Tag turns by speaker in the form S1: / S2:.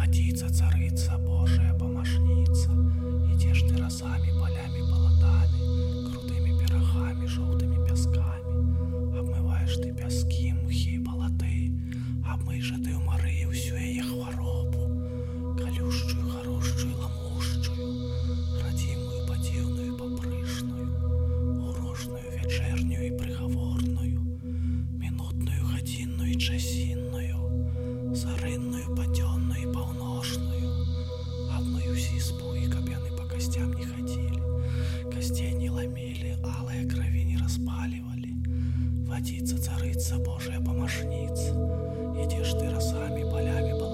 S1: Водица, царица, Божия помощница, идешь ты росами, полями, болотами, крутыми пирогами, желтыми пясками. Обмываешь ты пяски, мхи, болоты, обмый же ты в Марии всю ее хворобу, колющую, хорошую, ламущую, родимую, подивную, попрышную, урожную, вечернюю и приговорную, минутную, годинную и часинную, зарынную, паденную и полношную. Обмыюсь избу, и копьяны по костям не ходили, костей не ломили, алые крови не распаливали. Водица, царица, Божия помощница, идешь ты росами, полями,